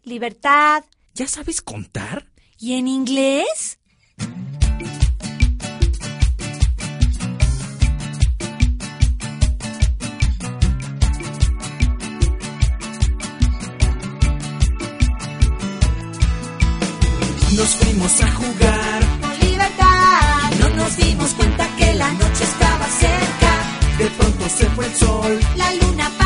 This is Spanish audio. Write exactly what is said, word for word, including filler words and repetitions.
libertad. ¿Ya sabes contar? ¿Y en inglés? Nos fuimos a jugar Con libertad. y no nos dimos cuenta que la noche estaba cerca. De pronto se fue el sol. La luna